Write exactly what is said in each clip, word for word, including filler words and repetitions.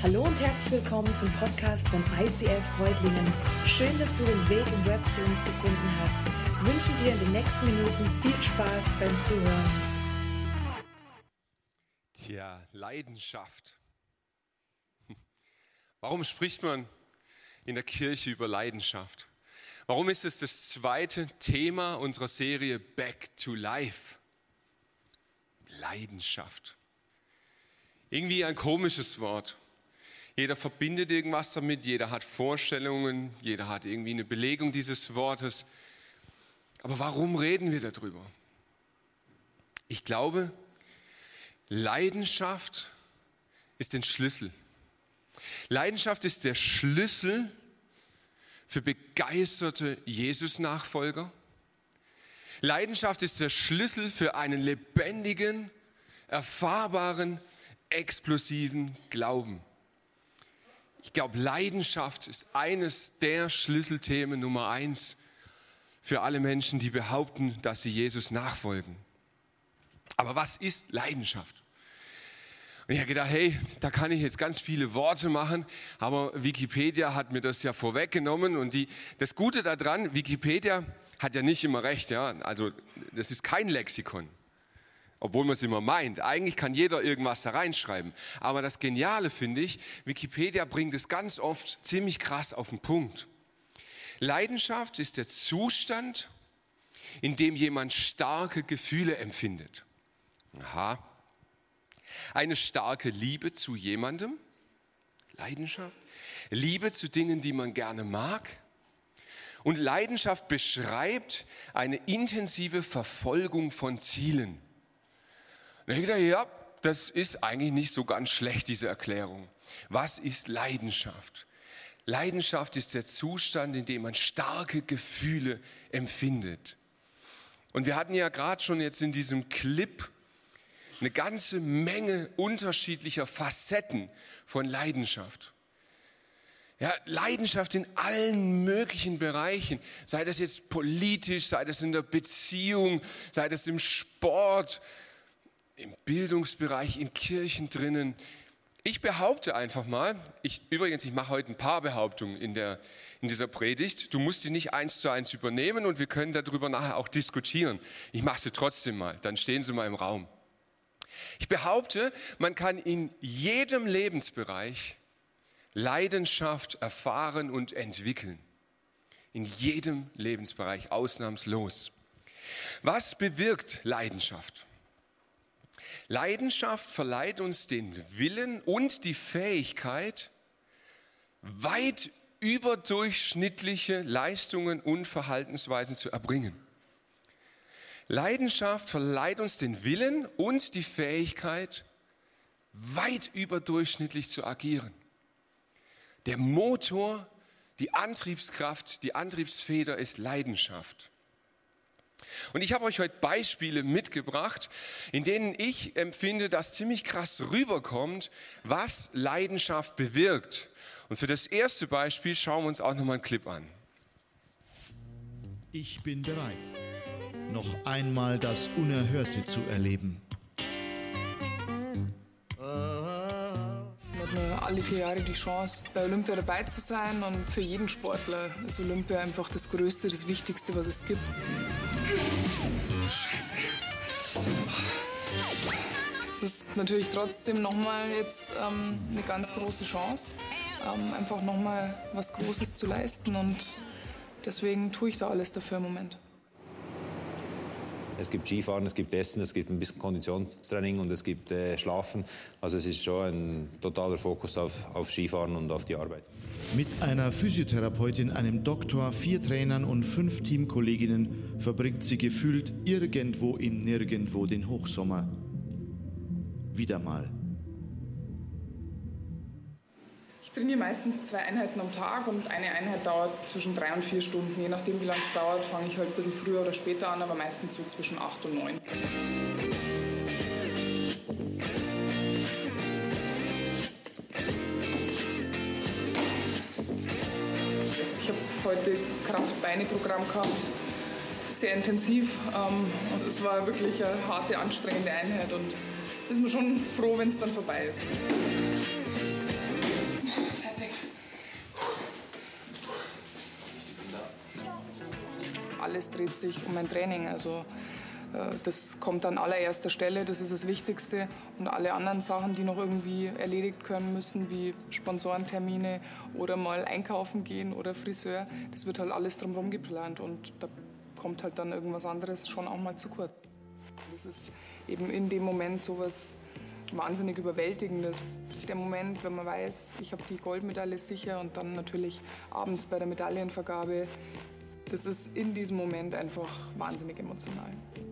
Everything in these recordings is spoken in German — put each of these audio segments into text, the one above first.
Hallo und herzlich willkommen zum Podcast von I C F Reutlingen. Schön, dass du den Weg im Web zu uns gefunden hast. Ich wünsche dir in den nächsten Minuten viel Spaß beim Zuhören. Tja, Leidenschaft. Warum spricht man in der Kirche über Leidenschaft? Warum ist es das zweite Thema unserer Serie Back to Life? Leidenschaft. Irgendwie ein komisches Wort. Jeder verbindet irgendwas damit, jeder hat Vorstellungen, jeder hat irgendwie eine Belegung dieses Wortes. Aber warum reden wir darüber? Ich glaube, Leidenschaft ist der Schlüssel. Leidenschaft ist der Schlüssel für begeisterte Jesus-Nachfolger. Leidenschaft ist der Schlüssel für einen lebendigen, erfahrbaren, explosiven Glauben. Ich glaube, Leidenschaft ist eines der Schlüsselthemen Nummer eins für alle Menschen, die behaupten, dass sie Jesus nachfolgen. Aber was ist Leidenschaft? Und ich habe gedacht, hey, da kann ich jetzt ganz viele Worte machen, aber Wikipedia hat mir das ja vorweggenommen. Und die, das Gute daran, Wikipedia hat ja nicht immer recht. Ja? Also das ist kein Lexikon. Obwohl man es immer meint. Eigentlich kann jeder irgendwas da reinschreiben. Aber das Geniale finde ich, Wikipedia bringt es ganz oft ziemlich krass auf den Punkt. Leidenschaft ist der Zustand, in dem jemand starke Gefühle empfindet. Aha. Eine starke Liebe zu jemandem. Leidenschaft. Liebe zu Dingen, die man gerne mag. Und Leidenschaft beschreibt eine intensive Verfolgung von Zielen. Und ich dachte, ja, das ist eigentlich nicht so ganz schlecht, diese Erklärung. Was ist Leidenschaft? Leidenschaft ist der Zustand, in dem man starke Gefühle empfindet. Und wir hatten ja gerade schon jetzt in diesem Clip eine ganze Menge unterschiedlicher Facetten von Leidenschaft. Ja, Leidenschaft in allen möglichen Bereichen, sei das jetzt politisch, sei das in der Beziehung, sei das im Sport, im Bildungsbereich, in Kirchen drinnen. Ich behaupte einfach mal, ich, übrigens, ich mache heute ein paar Behauptungen in, der, in dieser Predigt. Du musst sie nicht eins zu eins übernehmen und wir können darüber nachher auch diskutieren. Ich mache sie trotzdem mal, dann stehen sie mal im Raum. Ich behaupte, man kann in jedem Lebensbereich Leidenschaft erfahren und entwickeln. In jedem Lebensbereich, ausnahmslos. Was bewirkt Leidenschaft? Leidenschaft verleiht uns den Willen und die Fähigkeit, weit überdurchschnittliche Leistungen und Verhaltensweisen zu erbringen. Leidenschaft verleiht uns den Willen und die Fähigkeit, weit überdurchschnittlich zu agieren. Der Motor, die Antriebskraft, die Antriebsfeder ist Leidenschaft. Und ich habe euch heute Beispiele mitgebracht, in denen ich empfinde, dass ziemlich krass rüberkommt, was Leidenschaft bewirkt. Und für das erste Beispiel schauen wir uns auch nochmal einen Clip an. Ich bin bereit, noch einmal das Unerhörte zu erleben. Man hat nur alle vier Jahre die Chance, bei Olympia dabei zu sein. Und für jeden Sportler ist Olympia einfach das Größte, das Wichtigste, was es gibt. Scheiße. Es ist natürlich trotzdem nochmal jetzt ähm, eine ganz große Chance, ähm, einfach nochmal was Großes zu leisten. Und deswegen tue ich da alles dafür im Moment. Es gibt Skifahren, es gibt Essen, es gibt ein bisschen Konditionstraining und es gibt äh, Schlafen. Also es ist schon ein totaler Fokus auf, auf Skifahren und auf die Arbeit. Mit einer Physiotherapeutin, einem Doktor, vier Trainern und fünf Teamkolleginnen verbringt sie gefühlt irgendwo im Nirgendwo den Hochsommer. Wieder mal. Ich trainiere meistens zwei Einheiten am Tag und eine Einheit dauert zwischen drei und vier Stunden. Je nachdem, wie lange es dauert, fange ich halt ein bisschen früher oder später an, aber meistens so zwischen acht und neun. Ich habe heute Kraft-Beine-Programm gehabt, sehr intensiv. Und es war wirklich eine harte, anstrengende Einheit und ist man schon froh, wenn es dann vorbei ist. alles dreht sich um mein Training. Also das kommt an allererster Stelle, das ist das Wichtigste. Und alle anderen Sachen, die noch irgendwie erledigt können müssen, wie Sponsorentermine oder mal einkaufen gehen oder Friseur, das wird halt alles drumherum geplant und da kommt halt dann irgendwas anderes schon auch mal zu kurz. Das ist eben in dem Moment sowas wahnsinnig Überwältigendes. Der Moment, wenn man weiß, ich habe die Goldmedaille sicher und dann natürlich abends bei der Medaillenvergabe, das ist in diesem Moment einfach wahnsinnig emotional.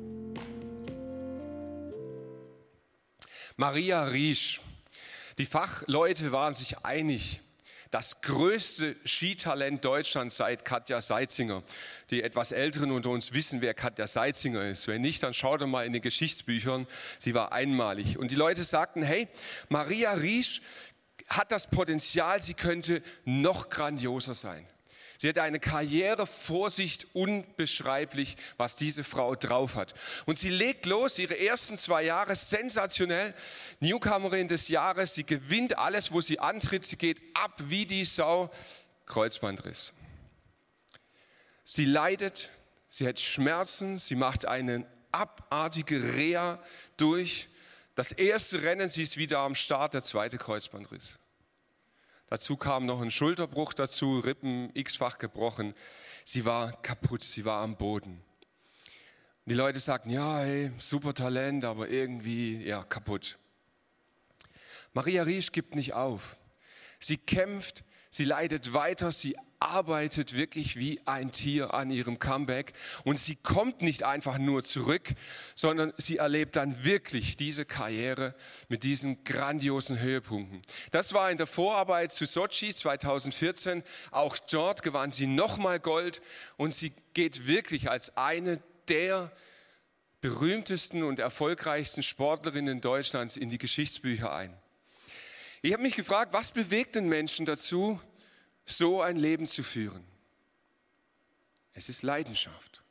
Maria Riesch. Die Fachleute waren sich einig. Das größte Skitalent Deutschlands seit Katja Seitzinger. Die etwas Älteren unter uns wissen, wer Katja Seitzinger ist. Wenn nicht, dann schaut doch mal in den Geschichtsbüchern. Sie war einmalig. Und die Leute sagten, hey, Maria Riesch hat das Potenzial, sie könnte noch grandioser sein. Sie hat eine Karriere vor sich, unbeschreiblich, was diese Frau drauf hat. Und sie legt los, ihre ersten zwei Jahre sensationell. Newcomerin des Jahres, sie gewinnt alles, wo sie antritt. Sie geht ab wie die Sau. Kreuzbandriss. Sie leidet, sie hat Schmerzen, sie macht eine abartige Reha durch. Das erste Rennen, sie ist wieder am Start, der zweite Kreuzbandriss. Dazu kam noch ein Schulterbruch dazu, Rippen x-fach gebrochen. Sie war kaputt, sie war am Boden. Die Leute sagten, ja, hey, super Talent, aber irgendwie, ja, kaputt. Maria Riesch gibt nicht auf. Sie kämpft, sie leidet weiter, sie arbeitet wirklich wie ein Tier an ihrem Comeback. Und sie kommt nicht einfach nur zurück, sondern sie erlebt dann wirklich diese Karriere mit diesen grandiosen Höhepunkten. Das war in der Vorarbeit zu Sochi zweitausendvierzehn. Auch dort gewann sie nochmal Gold und sie geht wirklich als eine der berühmtesten und erfolgreichsten Sportlerinnen Deutschlands in die Geschichtsbücher ein. Ich habe mich gefragt, was bewegt den Menschen dazu, so ein Leben zu führen? Es ist Leidenschaft.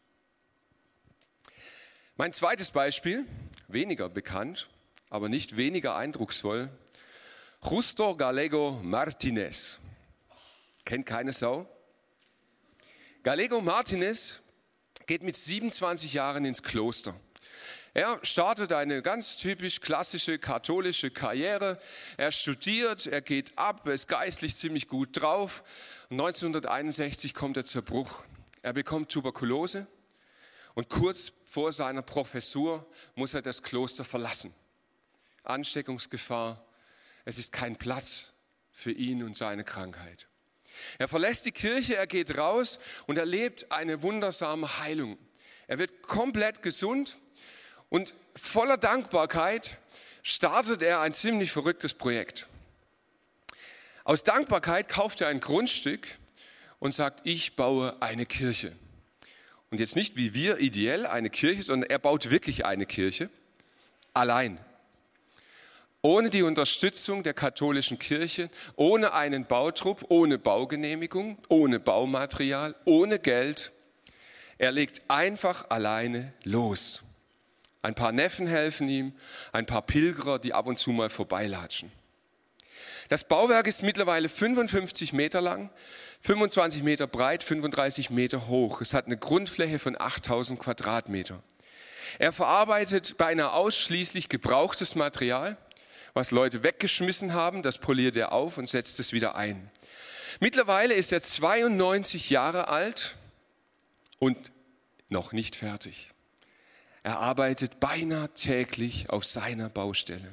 Mein zweites Beispiel, weniger bekannt, aber nicht weniger eindrucksvoll. Justo Gallego Martinez. Kennt keine Sau? Gallego Martinez geht mit siebenundzwanzig Jahren ins Kloster. Er startet eine ganz typisch klassische katholische Karriere. Er studiert, er geht ab, er ist geistlich ziemlich gut drauf. neunzehnhunderteinundsechzig kommt er zur Bruch. Er bekommt Tuberkulose und kurz vor seiner Professur muss er das Kloster verlassen. Ansteckungsgefahr, es ist kein Platz für ihn und seine Krankheit. Er verlässt die Kirche, er geht raus und erlebt eine wundersame Heilung. Er wird komplett gesund. Und voller Dankbarkeit startet er ein ziemlich verrücktes Projekt. Aus Dankbarkeit kauft er ein Grundstück und sagt, ich baue eine Kirche. Und jetzt nicht wie wir ideell eine Kirche, sondern er baut wirklich eine Kirche, allein. Ohne die Unterstützung der katholischen Kirche, ohne einen Bautrupp, ohne Baugenehmigung, ohne Baumaterial, ohne Geld. Er legt einfach alleine los. Ein paar Neffen helfen ihm, ein paar Pilgerer, die ab und zu mal vorbeilatschen. Das Bauwerk ist mittlerweile fünfundfünfzig Meter lang, fünfundzwanzig Meter breit, fünfunddreißig Meter hoch. Es hat eine Grundfläche von achttausend Quadratmeter. Er verarbeitet beinahe ausschließlich gebrauchtes Material, was Leute weggeschmissen haben, das poliert er auf und setzt es wieder ein. Mittlerweile ist er zweiundneunzig Jahre alt und noch nicht fertig. Er arbeitet beinahe täglich auf seiner Baustelle.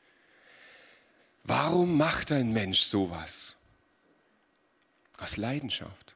Warum macht ein Mensch sowas? Aus Leidenschaft.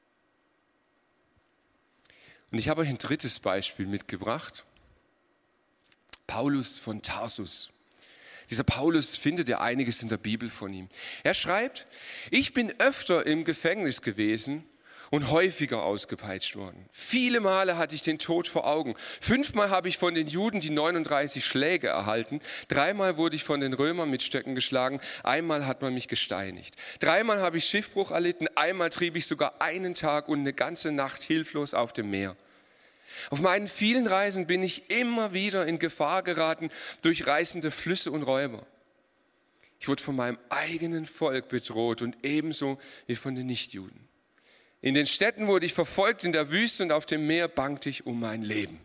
Und ich habe euch ein drittes Beispiel mitgebracht. Paulus von Tarsus. Dieser Paulus findet ja einiges in der Bibel von ihm. Er schreibt, ich bin öfter im Gefängnis gewesen und häufiger ausgepeitscht worden. Viele Male hatte ich den Tod vor Augen. Fünfmal habe ich von den Juden die neununddreißig Schläge erhalten. Dreimal wurde ich von den Römern mit Stöcken geschlagen. Einmal hat man mich gesteinigt. Dreimal habe ich Schiffbruch erlitten. Einmal trieb ich sogar einen Tag und eine ganze Nacht hilflos auf dem Meer. Auf meinen vielen Reisen bin ich immer wieder in Gefahr geraten durch reißende Flüsse und Räuber. Ich wurde von meinem eigenen Volk bedroht und ebenso wie von den Nichtjuden. In den Städten wurde ich verfolgt, in der Wüste und auf dem Meer bangte ich um mein Leben.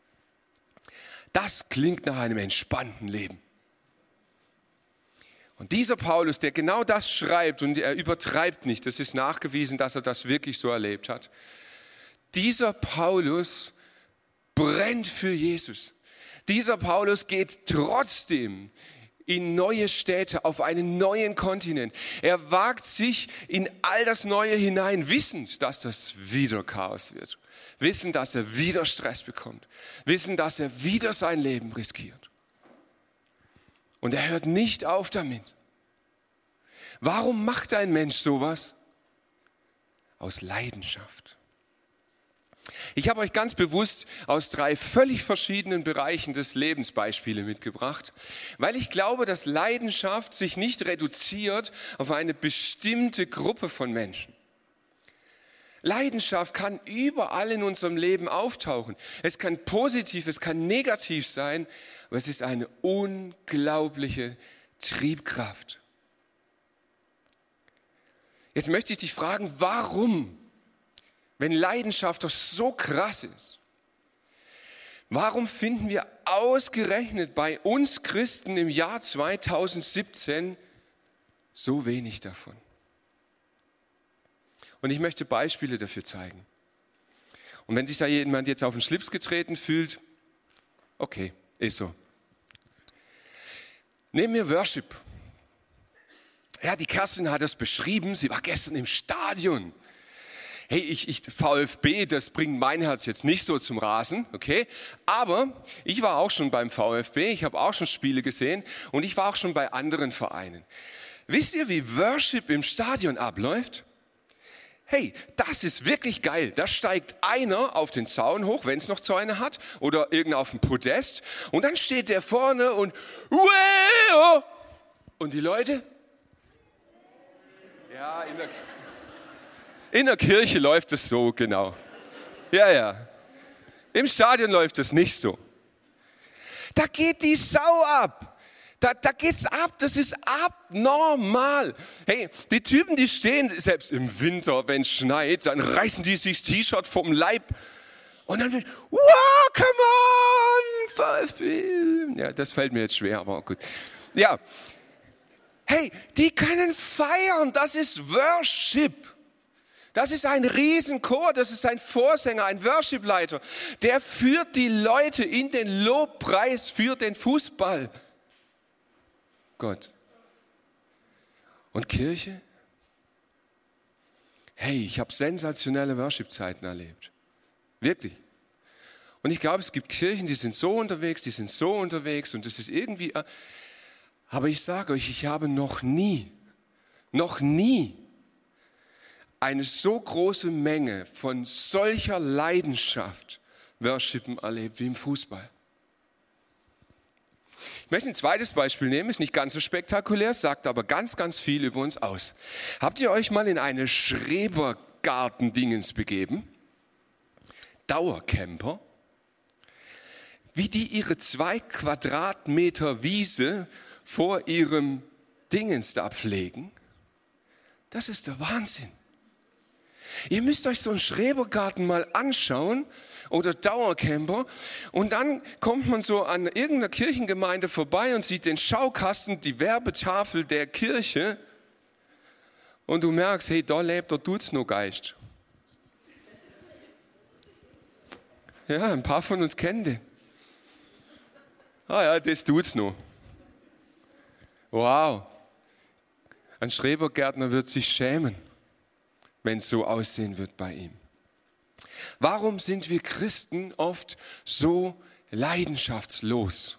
Das klingt nach einem entspannten Leben. Und dieser Paulus, der genau das schreibt, und er übertreibt nicht, das ist nachgewiesen, dass er das wirklich so erlebt hat. Dieser Paulus brennt für Jesus. Dieser Paulus geht trotzdem in neue Städte, auf einen neuen Kontinent. Er wagt sich in all das Neue hinein, wissend, dass das wieder Chaos wird. Wissend, dass er wieder Stress bekommt. Wissend, dass er wieder sein Leben riskiert. Und er hört nicht auf damit. Warum macht ein Mensch sowas? Aus Leidenschaft. Ich habe euch ganz bewusst aus drei völlig verschiedenen Bereichen des Lebens Beispiele mitgebracht, weil ich glaube, dass Leidenschaft sich nicht reduziert auf eine bestimmte Gruppe von Menschen. Leidenschaft kann überall in unserem Leben auftauchen. Es kann positiv, es kann negativ sein, aber es ist eine unglaubliche Triebkraft. Jetzt möchte ich dich fragen, warum? Wenn Leidenschaft doch so krass ist, warum finden wir ausgerechnet bei uns Christen im Jahr zweitausendsiebzehn so wenig davon? Und ich möchte Beispiele dafür zeigen. Und wenn sich da jemand jetzt auf den Schlips getreten fühlt, okay, ist so. Nehmen wir Worship. Ja, die Kerstin hat das beschrieben, sie war gestern im Stadion. Hey, ich, ich, VfB, das bringt mein Herz jetzt nicht so zum Rasen, okay? Aber ich war auch schon beim VfB, ich habe auch schon Spiele gesehen und ich war auch schon bei anderen Vereinen. Wisst ihr, wie Worship im Stadion abläuft? Hey, das ist wirklich geil. Da steigt einer auf den Zaun hoch, wenn es noch Zäune hat, oder irgendeiner auf dem Podest und dann steht der vorne und Ueo! Und die Leute? Ja, in der In der Kirche läuft es so, genau. Ja, ja. Im Stadion läuft es nicht so. Da geht die Sau ab. Da, da geht's ab. Das ist abnormal. Hey, die Typen, die stehen, selbst im Winter, wenn es schneit, dann reißen die sich das T-Shirt vom Leib. Und dann wird, wow, come on, VfB. Ja, das fällt mir jetzt schwer, aber gut. Ja. Hey, die können feiern. Das ist Worship. Das ist ein Riesenchor, das ist ein Vorsänger, ein Worshipleiter. Der führt die Leute in den Lobpreis für den Fußball. Gott. Und Kirche? Hey, ich habe sensationelle Worship-Zeiten erlebt. Wirklich. Und ich glaube, es gibt Kirchen, die sind so unterwegs, die sind so unterwegs und das ist irgendwie... Aber ich sage euch, ich habe noch nie, noch nie eine so große Menge von solcher Leidenschaft Worshipen erlebt wie im Fußball. Ich möchte ein zweites Beispiel nehmen, ist nicht ganz so spektakulär, sagt aber ganz, ganz viel über uns aus. Habt ihr euch mal in eine Schrebergarten-Dingens begeben? Dauercamper? Wie die ihre zwei Quadratmeter Wiese vor ihrem Dingens da pflegen? Das ist der Wahnsinn. Ihr müsst euch so einen Schrebergarten mal anschauen oder Dauercamper und dann kommt man so an irgendeiner Kirchengemeinde vorbei und sieht den Schaukasten, die Werbetafel der Kirche und du merkst, hey, da lebt der Dutzno-Geist. Ja, ein paar von uns kennen den. Ah ja, das tut's noch. Wow. Ein Schrebergärtner wird sich schämen, wenn es so aussehen wird bei ihm. Warum sind wir Christen oft so leidenschaftslos?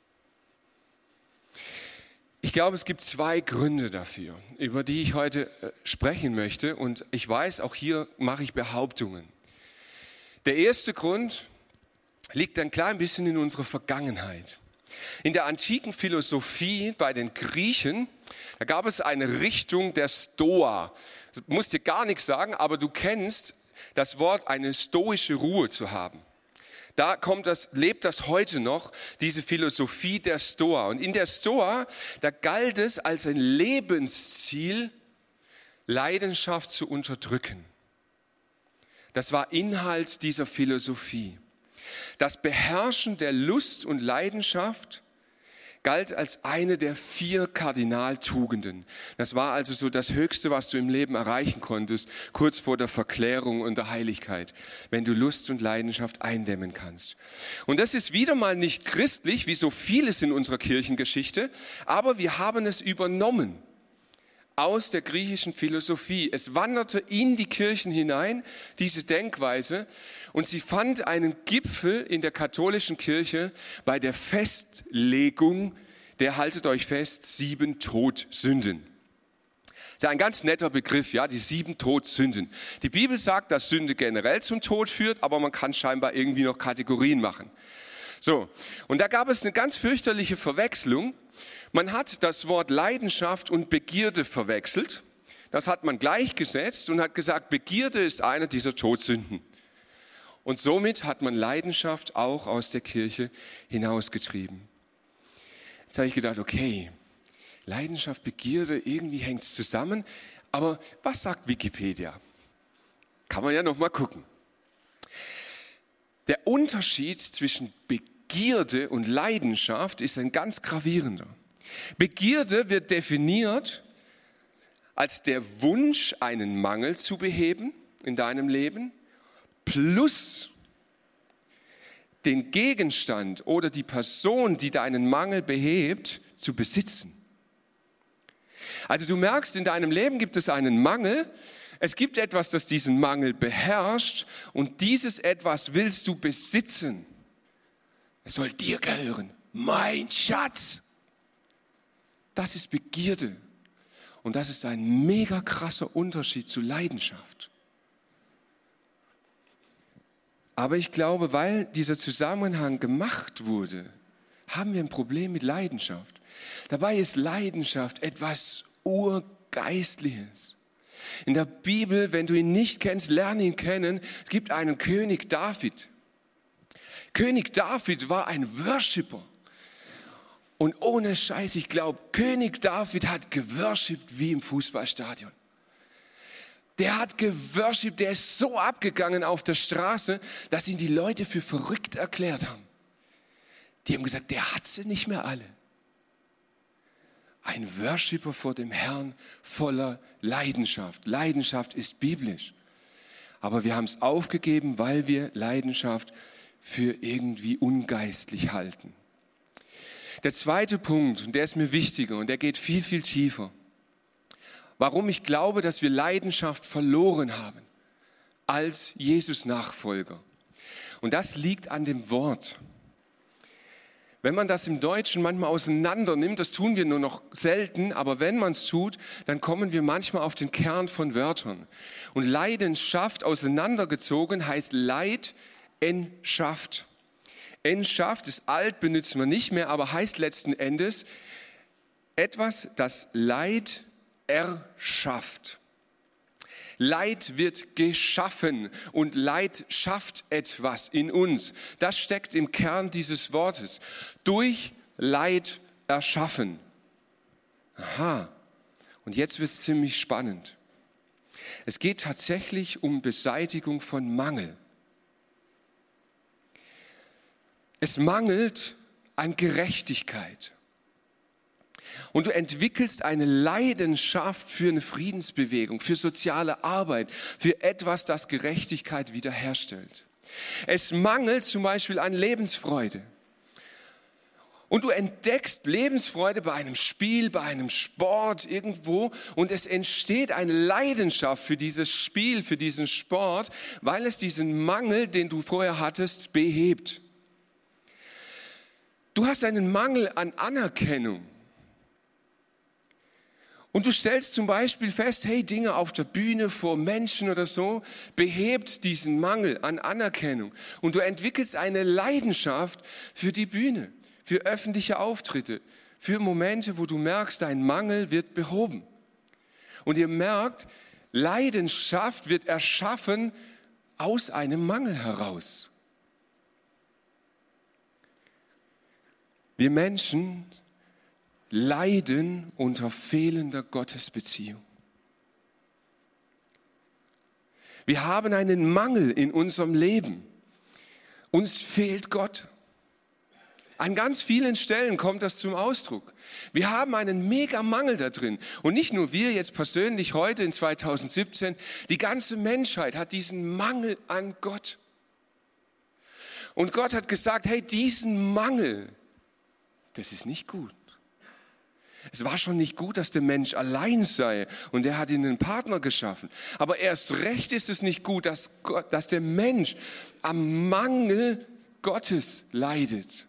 Ich glaube, es gibt zwei Gründe dafür, über die ich heute sprechen möchte. Und ich weiß, auch hier mache ich Behauptungen. Der erste Grund liegt ein klein bisschen in unserer Vergangenheit. In der antiken Philosophie bei den Griechen, da gab es eine Richtung der Stoa. Das muss dir gar nichts sagen, aber du kennst das Wort, eine stoische Ruhe zu haben. Da kommt das, lebt das heute noch, diese Philosophie der Stoa. Und in der Stoa, da galt es als ein Lebensziel, Leidenschaft zu unterdrücken. Das war Inhalt dieser Philosophie. Das Beherrschen der Lust und Leidenschaft galt als eine der vier Kardinaltugenden. Das war also so das Höchste, was du im Leben erreichen konntest, kurz vor der Verklärung und der Heiligkeit, wenn du Lust und Leidenschaft eindämmen kannst. Und das ist wieder mal nicht christlich, wie so vieles in unserer Kirchengeschichte, aber wir haben es übernommen aus der griechischen Philosophie. Es wanderte in die Kirchen hinein, diese Denkweise, und sie fand einen Gipfel in der katholischen Kirche bei der Festlegung der, haltet euch fest, sieben Todsünden. Das ist ein ganz netter Begriff, ja, die sieben Todsünden. Die Bibel sagt, dass Sünde generell zum Tod führt, aber man kann scheinbar irgendwie noch Kategorien machen. So, und da gab es eine ganz fürchterliche Verwechslung. Man hat das Wort Leidenschaft und Begierde verwechselt. Das hat man gleichgesetzt und hat gesagt, Begierde ist eine dieser Todsünden. Und somit hat man Leidenschaft auch aus der Kirche hinausgetrieben. Jetzt habe ich gedacht, okay, Leidenschaft, Begierde, irgendwie hängt es zusammen. Aber was sagt Wikipedia? Kann man ja noch mal gucken. Der Unterschied zwischen Begierde und Leidenschaft ist ein ganz gravierender. Begierde wird definiert als der Wunsch, einen Mangel zu beheben in deinem Leben, plus den Gegenstand oder die Person, die deinen Mangel behebt, zu besitzen. Also du merkst, in deinem Leben gibt es einen Mangel, es gibt etwas, das diesen Mangel beherrscht und dieses etwas willst du besitzen. Es soll dir gehören, mein Schatz. Das ist Begierde und das ist ein mega krasser Unterschied zu Leidenschaft. Aber ich glaube, weil dieser Zusammenhang gemacht wurde, haben wir ein Problem mit Leidenschaft. Dabei ist Leidenschaft etwas Urgeistliches. In der Bibel, wenn du ihn nicht kennst, lerne ihn kennen. Es gibt einen König David. König David war ein Worshipper. Und ohne Scheiß, ich glaube, König David hat geworshipt wie im Fußballstadion. Der hat geworshipt, der ist so abgegangen auf der Straße, dass ihn die Leute für verrückt erklärt haben. Die haben gesagt, der hat sie nicht mehr alle. Ein Worshipper vor dem Herrn voller Leidenschaft. Leidenschaft ist biblisch. Aber wir haben es aufgegeben, weil wir Leidenschaft für irgendwie ungeistlich halten. Der zweite Punkt, und der ist mir wichtiger und der geht viel, viel tiefer. Warum ich glaube, dass wir Leidenschaft verloren haben als Jesus-Nachfolger. Und das liegt an dem Wort. Wenn man das im Deutschen manchmal auseinander nimmt, das tun wir nur noch selten, aber wenn man es tut, dann kommen wir manchmal auf den Kern von Wörtern. Und Leidenschaft auseinandergezogen heißt Leidenschaft. Entschaft ist alt, benutzen wir nicht mehr, aber heißt letzten Endes etwas, das Leid erschafft. Leid wird geschaffen und Leid schafft etwas in uns. Das steckt im Kern dieses Wortes. Durch Leid erschaffen. Aha, und jetzt wird es ziemlich spannend. Es geht tatsächlich um Beseitigung von Mangel. Es mangelt an Gerechtigkeit. Und du entwickelst eine Leidenschaft für eine Friedensbewegung, für soziale Arbeit, für etwas, das Gerechtigkeit wiederherstellt. Es mangelt zum Beispiel an Lebensfreude. Und du entdeckst Lebensfreude bei einem Spiel, bei einem Sport irgendwo und es entsteht eine Leidenschaft für dieses Spiel, für diesen Sport, weil es diesen Mangel, den du vorher hattest, behebt. Du hast einen Mangel an Anerkennung. Und du stellst zum Beispiel fest, hey, Dinge auf der Bühne vor Menschen oder so, behebt diesen Mangel an Anerkennung. Und du entwickelst eine Leidenschaft für die Bühne, für öffentliche Auftritte, für Momente, wo du merkst, dein Mangel wird behoben. Und ihr merkt, Leidenschaft wird erschaffen aus einem Mangel heraus. Wir Menschen leiden unter fehlender Gottesbeziehung. Wir haben einen Mangel in unserem Leben. Uns fehlt Gott. An ganz vielen Stellen kommt das zum Ausdruck. Wir haben einen mega Mangel da drin. Und nicht nur wir jetzt persönlich heute in zweitausendsiebzehn, die ganze Menschheit hat diesen Mangel an Gott. Und Gott hat gesagt, hey, diesen Mangel, das ist nicht gut. Es war schon nicht gut, dass der Mensch allein sei und er hat ihn einen Partner geschaffen. Aber erst recht ist es nicht gut, dass, Gott, dass der Mensch am Mangel Gottes leidet.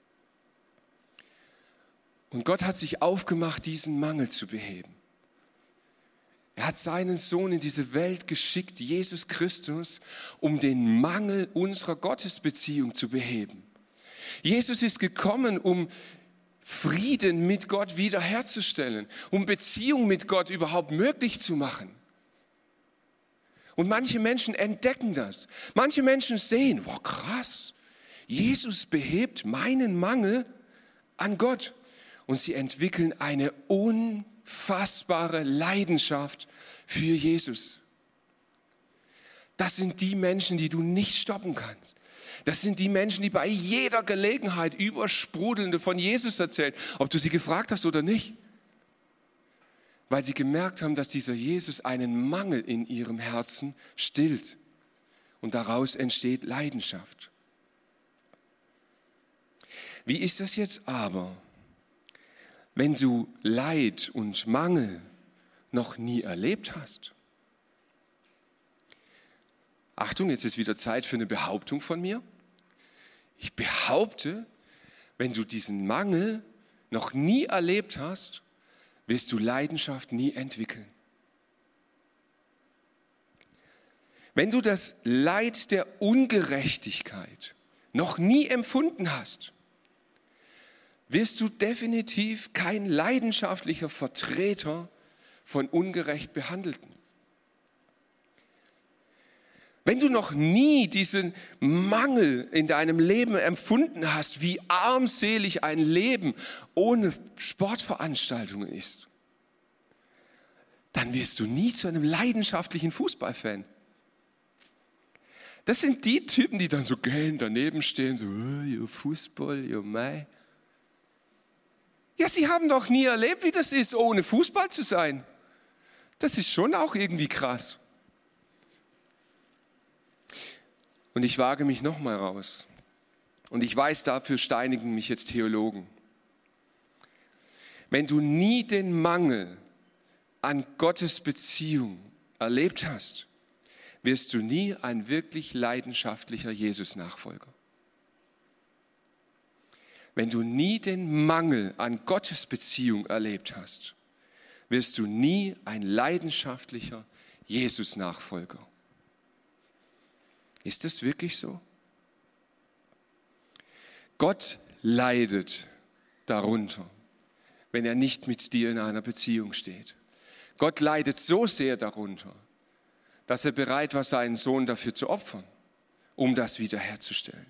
Und Gott hat sich aufgemacht, diesen Mangel zu beheben. Er hat seinen Sohn in diese Welt geschickt, Jesus Christus, um den Mangel unserer Gottesbeziehung zu beheben. Jesus ist gekommen, um Frieden mit Gott wiederherzustellen, um Beziehung mit Gott überhaupt möglich zu machen. Und manche Menschen entdecken das. Manche Menschen sehen, wow, krass, Jesus behebt meinen Mangel an Gott. Und sie entwickeln eine unfassbare Leidenschaft für Jesus. Das sind die Menschen, die du nicht stoppen kannst. Das sind die Menschen, die bei jeder Gelegenheit übersprudelnde von Jesus erzählen, ob du sie gefragt hast oder nicht. Weil sie gemerkt haben, dass dieser Jesus einen Mangel in ihrem Herzen stillt. Und daraus entsteht Leidenschaft. Wie ist das jetzt aber, wenn du Leid und Mangel noch nie erlebt hast? Achtung, jetzt ist wieder Zeit für eine Behauptung von mir. Ich behaupte, wenn du diesen Mangel noch nie erlebt hast, wirst du Leidenschaft nie entwickeln. Wenn du das Leid der Ungerechtigkeit noch nie empfunden hast, wirst du definitiv kein leidenschaftlicher Vertreter von ungerecht Behandelten. Wenn du noch nie diesen Mangel in deinem Leben empfunden hast, wie armselig ein Leben ohne Sportveranstaltungen ist, dann wirst du nie zu einem leidenschaftlichen Fußballfan. Das sind die Typen, die dann so gern daneben stehen, so, oh, ihr Fußball, ihr Mai. Ja, sie haben doch nie erlebt, wie das ist, ohne Fußball zu sein. Das ist schon auch irgendwie krass. Und ich wage mich nochmal raus. Und ich weiß, dafür steinigen mich jetzt Theologen. Wenn du nie den Mangel an Gottes Beziehung erlebt hast, wirst du nie ein wirklich leidenschaftlicher Jesus-Nachfolger. Wenn du nie den Mangel an Gottes Beziehung erlebt hast, wirst du nie ein leidenschaftlicher Jesus-Nachfolger. Ist das wirklich so? Gott leidet darunter, wenn er nicht mit dir in einer Beziehung steht. Gott leidet so sehr darunter, dass er bereit war, seinen Sohn dafür zu opfern, um das wiederherzustellen.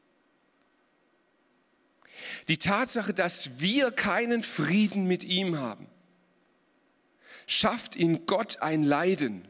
Die Tatsache, dass wir keinen Frieden mit ihm haben, schafft in Gott ein Leiden.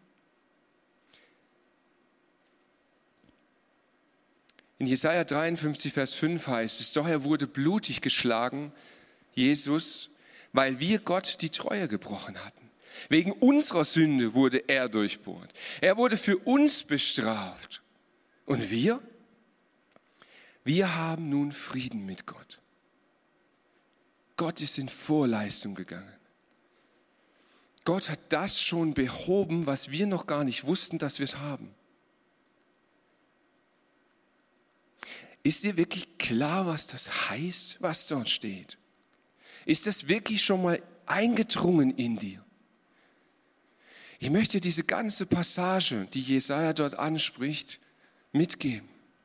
In Jesaja dreiundfünfzig, Vers fünf heißt es, doch er wurde blutig geschlagen, Jesus, weil wir Gott die Treue gebrochen hatten. Wegen unserer Sünde wurde er durchbohrt. Er wurde für uns bestraft. Und wir? Wir haben nun Frieden mit Gott. Gott ist in Vorleistung gegangen. Gott hat das schon behoben, was wir noch gar nicht wussten, dass wir es haben. Ist dir wirklich klar, was das heißt, was dort steht? Ist das wirklich schon mal eingedrungen in dir? Ich möchte diese ganze Passage, die Jesaja dort anspricht, mitgeben.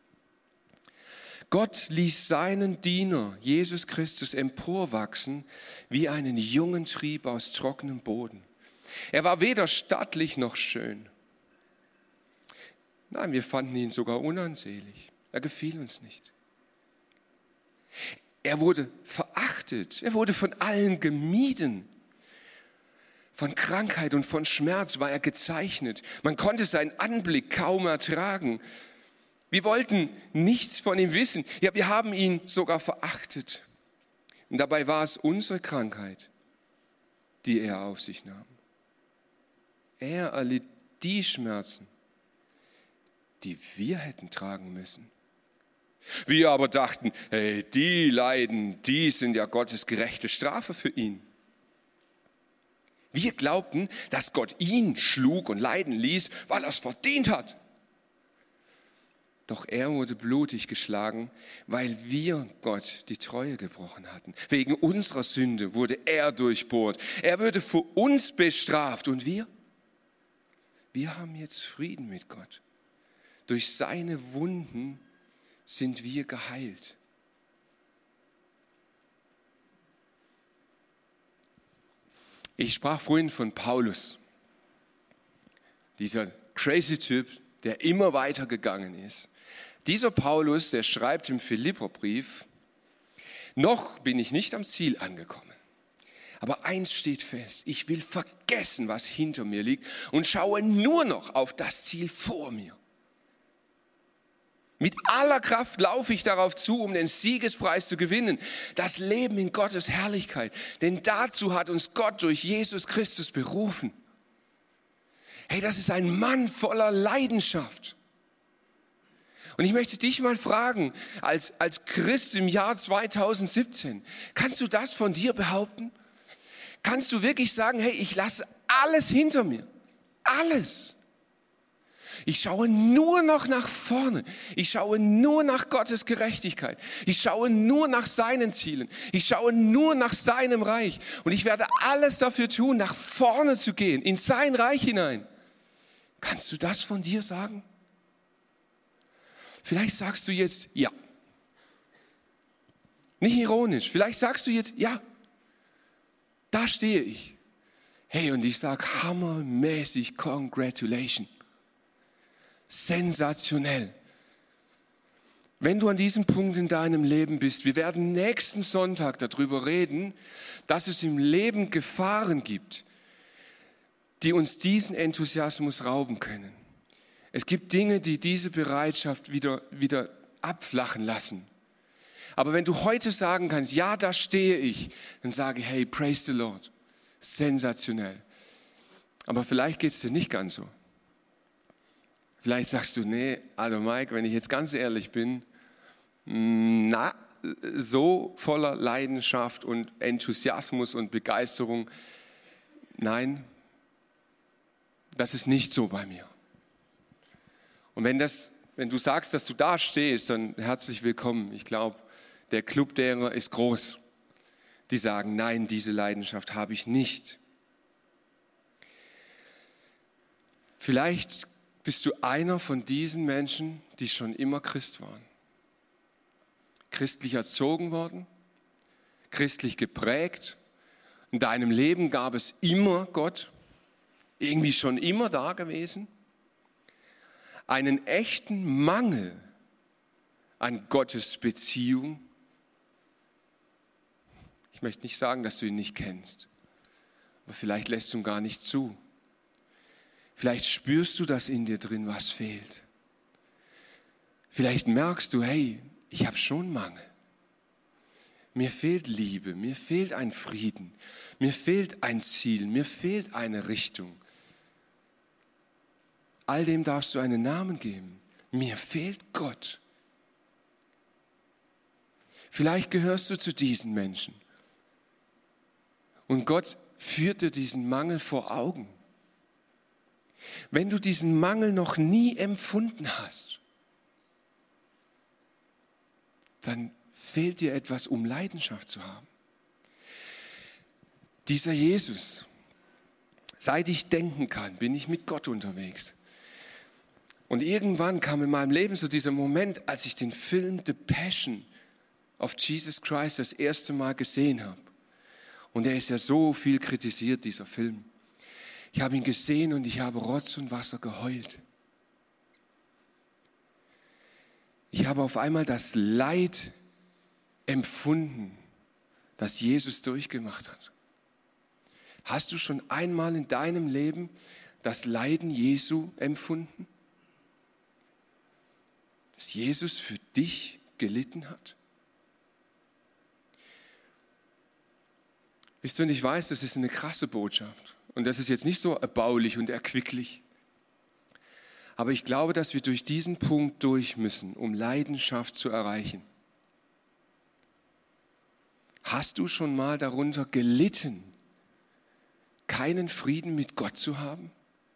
Gott ließ seinen Diener, Jesus Christus, emporwachsen wie einen jungen Trieb aus trockenem Boden. Er war weder stattlich noch schön. Nein, wir fanden ihn sogar unansehlich. Er gefiel uns nicht. Er wurde verachtet, er wurde von allen gemieden. Von Krankheit und von Schmerz war er gezeichnet. Man konnte seinen Anblick kaum ertragen. Wir wollten nichts von ihm wissen. Ja, wir haben ihn sogar verachtet. Und dabei war es unsere Krankheit, die er auf sich nahm. Er erlitt die Schmerzen, die wir hätten tragen müssen. Wir aber dachten, hey, die Leiden, die sind ja Gottes gerechte Strafe für ihn. Wir glaubten, dass Gott ihn schlug und leiden ließ, weil er es verdient hat. Doch er wurde blutig geschlagen, weil wir Gott die Treue gebrochen hatten. Wegen unserer Sünde wurde er durchbohrt. Er würde für uns bestraft. Und wir? Wir haben jetzt Frieden mit Gott. Durch seine Wunden sind wir geheilt. Ich sprach vorhin von Paulus, dieser crazy Typ, der immer weitergegangen ist. Dieser Paulus, der schreibt im Philipperbrief, noch bin ich nicht am Ziel angekommen. Aber eins steht fest, ich will vergessen, was hinter mir liegt und schaue nur noch auf das Ziel vor mir. Mit aller Kraft laufe ich darauf zu, um den Siegespreis zu gewinnen, das Leben in Gottes Herrlichkeit. Denn dazu hat uns Gott durch Jesus Christus berufen. Hey, das ist ein Mann voller Leidenschaft. Und ich möchte dich mal fragen, als, als Christ im Jahr zweitausendsiebzehn, kannst du das von dir behaupten? Kannst du wirklich sagen, hey, ich lasse alles hinter mir, alles. Ich schaue nur noch nach vorne. Ich schaue nur nach Gottes Gerechtigkeit. Ich schaue nur nach seinen Zielen. Ich schaue nur nach seinem Reich. Und ich werde alles dafür tun, nach vorne zu gehen, in sein Reich hinein. Kannst du das von dir sagen? Vielleicht sagst du jetzt ja. Nicht ironisch. Vielleicht sagst du jetzt ja. Da stehe ich. Hey, und ich sage hammermäßig Congratulations. Sensationell. Wenn du an diesem Punkt in deinem Leben bist, wir werden nächsten Sonntag darüber reden, dass es im Leben Gefahren gibt, die uns diesen Enthusiasmus rauben können. Es gibt Dinge, die diese Bereitschaft wieder, wieder abflachen lassen. Aber wenn du heute sagen kannst, ja, da stehe ich, dann sage, hey, praise the Lord. Sensationell. Aber vielleicht geht es dir nicht ganz so. Vielleicht sagst du, nee, also Mike, wenn ich jetzt ganz ehrlich bin, na, so voller Leidenschaft und Enthusiasmus und Begeisterung, nein, das ist nicht so bei mir. Und wenn, das, wenn du sagst, dass du da stehst, dann herzlich willkommen. Ich glaube, der Club derer ist groß, die sagen, nein, diese Leidenschaft habe ich nicht. Vielleicht bist du einer von diesen Menschen, die schon immer Christ waren. Christlich erzogen worden, christlich geprägt. In deinem Leben gab es immer Gott, irgendwie schon immer da gewesen. Einen echten Mangel an Gottes Beziehung. Ich möchte nicht sagen, dass du ihn nicht kennst, aber vielleicht lässt du ihn gar nicht zu. Vielleicht spürst du, dass in dir drin was fehlt. Vielleicht merkst du, hey, ich habe schon Mangel. Mir fehlt Liebe, mir fehlt ein Frieden, mir fehlt ein Ziel, mir fehlt eine Richtung. All dem darfst du einen Namen geben. Mir fehlt Gott. Vielleicht gehörst du zu diesen Menschen. Und Gott führt dir diesen Mangel vor Augen. Wenn du diesen Mangel noch nie empfunden hast, dann fehlt dir etwas, um Leidenschaft zu haben. Dieser Jesus, seit ich denken kann, bin ich mit Gott unterwegs. Und irgendwann kam in meinem Leben so dieser Moment, als ich den Film The Passion of Jesus Christ das erste Mal gesehen habe. Und er ist ja so viel kritisiert, dieser Film. Ich habe ihn gesehen und ich habe Rotz und Wasser geheult. Ich habe auf einmal das Leid empfunden, das Jesus durchgemacht hat. Hast du schon einmal in deinem Leben das Leiden Jesu empfunden? Dass Jesus für dich gelitten hat? Wisst ihr, und ich weiß, das ist eine krasse Botschaft. Und das ist jetzt nicht so erbaulich und erquicklich. Aber ich glaube, dass wir durch diesen Punkt durch müssen, um Leidenschaft zu erreichen. Hast du schon mal darunter gelitten, keinen Frieden mit Gott zu haben?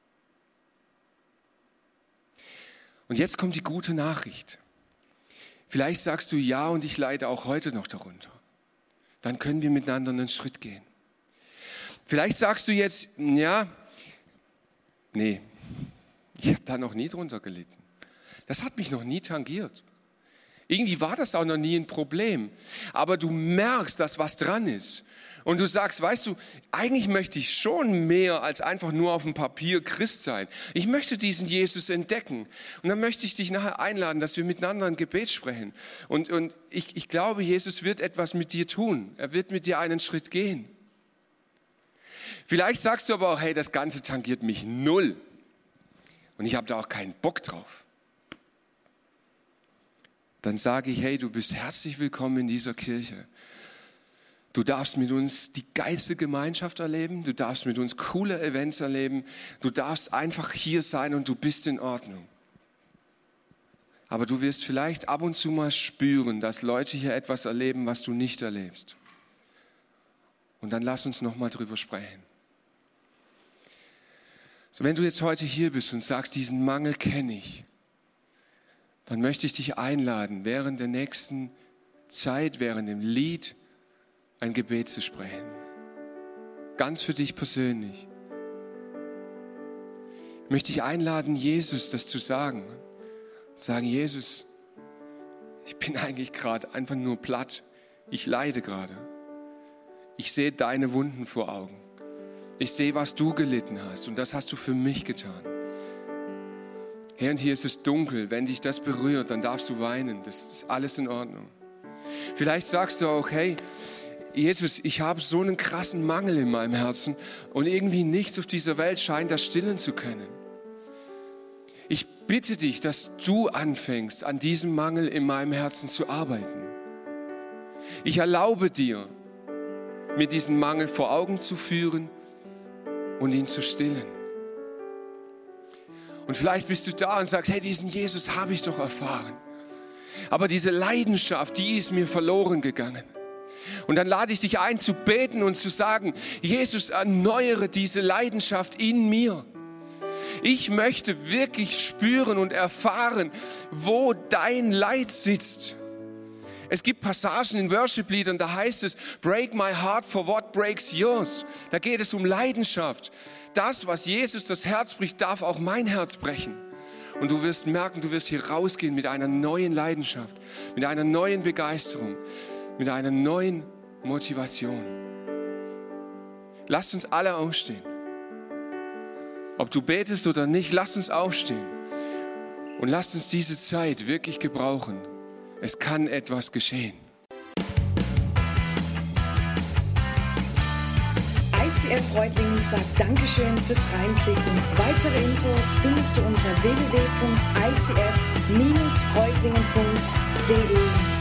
Und jetzt kommt die gute Nachricht. Vielleicht sagst du ja und ich leide auch heute noch darunter. Dann können wir miteinander einen Schritt gehen. Vielleicht sagst du jetzt, ja, nee, ich habe da noch nie drunter gelitten. Das hat mich noch nie tangiert. Irgendwie war das auch noch nie ein Problem. Aber du merkst, dass was dran ist. Und du sagst, weißt du, eigentlich möchte ich schon mehr als einfach nur auf dem Papier Christ sein. Ich möchte diesen Jesus entdecken. Und dann möchte ich dich nachher einladen, dass wir miteinander ein Gebet sprechen. Und, und ich, ich glaube, Jesus wird etwas mit dir tun. Er wird mit dir einen Schritt gehen. Vielleicht sagst du aber auch, hey, das Ganze tangiert mich null. Und ich habe da auch keinen Bock drauf. Dann sage ich, hey, du bist herzlich willkommen in dieser Kirche. Du darfst mit uns die geilste Gemeinschaft erleben, du darfst mit uns coole Events erleben, du darfst einfach hier sein und du bist in Ordnung. Aber du wirst vielleicht ab und zu mal spüren, dass Leute hier etwas erleben, was du nicht erlebst. Und dann lass uns nochmal drüber sprechen. So, wenn du jetzt heute hier bist und sagst, diesen Mangel kenne ich, dann möchte ich dich einladen, während der nächsten Zeit, während dem Lied, ein Gebet zu sprechen. Ganz für dich persönlich. Ich möchte dich einladen, Jesus das zu sagen. Sagen, Jesus, ich bin eigentlich gerade einfach nur platt. Ich leide gerade. Ich sehe deine Wunden vor Augen. Ich sehe, was du gelitten hast und das hast du für mich getan. Herr, und hier ist es dunkel. Wenn dich das berührt, dann darfst du weinen. Das ist alles in Ordnung. Vielleicht sagst du auch, hey, Jesus, ich habe so einen krassen Mangel in meinem Herzen und irgendwie nichts auf dieser Welt scheint das stillen zu können. Ich bitte dich, dass du anfängst, an diesem Mangel in meinem Herzen zu arbeiten. Ich erlaube dir, mir diesen Mangel vor Augen zu führen und ihn zu stillen. Und vielleicht bist du da und sagst, hey, diesen Jesus habe ich doch erfahren. Aber diese Leidenschaft, die ist mir verloren gegangen. Und dann lade ich dich ein, zu beten und zu sagen, Jesus, erneuere diese Leidenschaft in mir. Ich möchte wirklich spüren und erfahren, wo dein Leid sitzt. Es gibt Passagen in Worship-Liedern, da heißt es, break my heart for what breaks yours. Da geht es um Leidenschaft. Das, was Jesus das Herz bricht, darf auch mein Herz brechen. Und du wirst merken, du wirst hier rausgehen mit einer neuen Leidenschaft, mit einer neuen Begeisterung, mit einer neuen Motivation. Lasst uns alle aufstehen. Ob du betest oder nicht, lasst uns aufstehen. Und lasst uns diese Zeit wirklich gebrauchen. Es kann etwas geschehen. I C F Reutlingen sagt Dankeschön fürs Reinklicken. Weitere Infos findest du unter w w w punkt i c f Bindestrich reutlingen punkt d e.